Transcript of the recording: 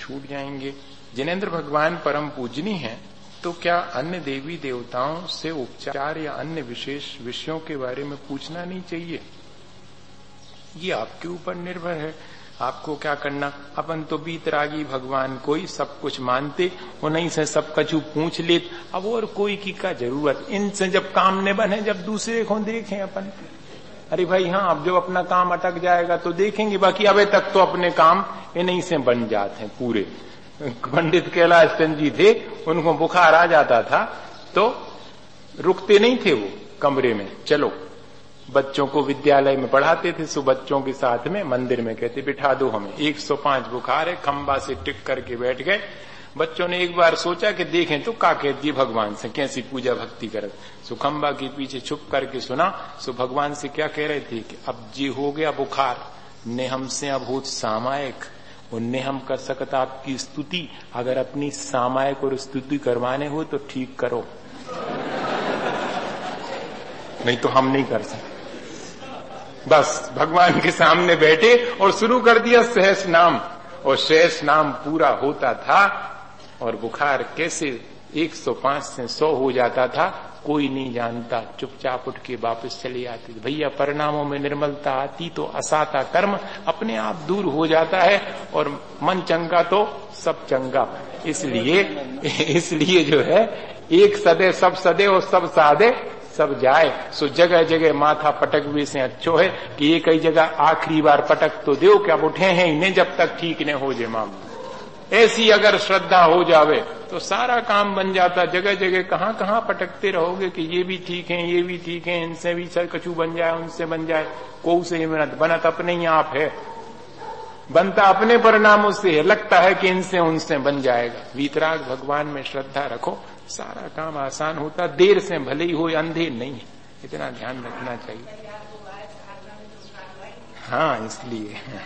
छूट जाएंगे। जिनेंद्र भगवान परम पूजनीय हैं, तो क्या अन्य देवी देवताओं से उपचार या अन्य विशेष विषयों के बारे में पूछना नहीं चाहिए? ये आपके ऊपर निर्भर है, आपको क्या करना। अपन तो बीतरागी भगवान को ही सब कुछ मानते, उन्हीं से सब कछु पूछ लेते। अब और कोई की क्या जरूरत, इनसे जब काम न बने, जब दूसरे को देखें अपन। अरे भाई हाँ, अब जब अपना काम अटक जाएगा तो देखेंगे, बाकी अबे तक तो अपने काम इन्हीं से बन जाते हैं पूरे। पंडित कैलाश चंद जी थे, उनको बुखार आ जाता था तो रुकते नहीं थे वो कमरे में, चलो बच्चों को विद्यालय में पढ़ाते थे, सो बच्चों के साथ में मंदिर में कहते बिठा दो हमें, 105 बुखार है, खंबा से टिक करके बैठ गए। बच्चों ने एक बार सोचा कि देखें तो का कहती जी भगवान से कैसी पूजा भक्ति करत। सो खंबा के पीछे छुप करके सुना, सो भगवान से क्या कह रहे थे कि अब जी हो गया बुखार, ने हमसे अब हो सामायिक, उनने हम कर सकता आपकी स्तुति, अगर अपनी सामायिक और स्तुति करवाने हो तो ठीक करो, नहीं तो हम नहीं कर सकते। बस भगवान के सामने बैठे और शुरू कर दिया सहस नाम, और सहस नाम पूरा होता था और बुखार कैसे 105 से 100 हो जाता था कोई नहीं जानता। चुपचाप उठ के वापस चले आते। भैया परिणामों में निर्मलता आती तो असाता कर्म अपने आप दूर हो जाता है, और मन चंगा तो सब चंगा। इसलिए जो है एक सदे सब सदे और सब सादे सब जाए। सो जगह जगह माथा पटक भी से अच्छो है कि ये कई जगह आखिरी बार पटक तो दो, क्या उठे हैं इन्हें जब तक ठीक न हो जाए मामला। ऐसी अगर श्रद्धा हो जावे तो सारा काम बन जाता। जगह जगह कहां कहां पटकते रहोगे कि ये भी ठीक है, ये भी ठीक है, इनसे भी सर कछू बन जाए, उनसे बन जाए। कौ से बनत अपने ही आप है, बनता अपने परिणामों से है, लगता है कि इनसे उनसे बन जाएगा। वीतराग भगवान में श्रद्धा रखो, सारा काम आसान होता। देर से भले ही हो, अंधेर नहीं, इतना ध्यान रखना चाहिए। हाँ, इसलिए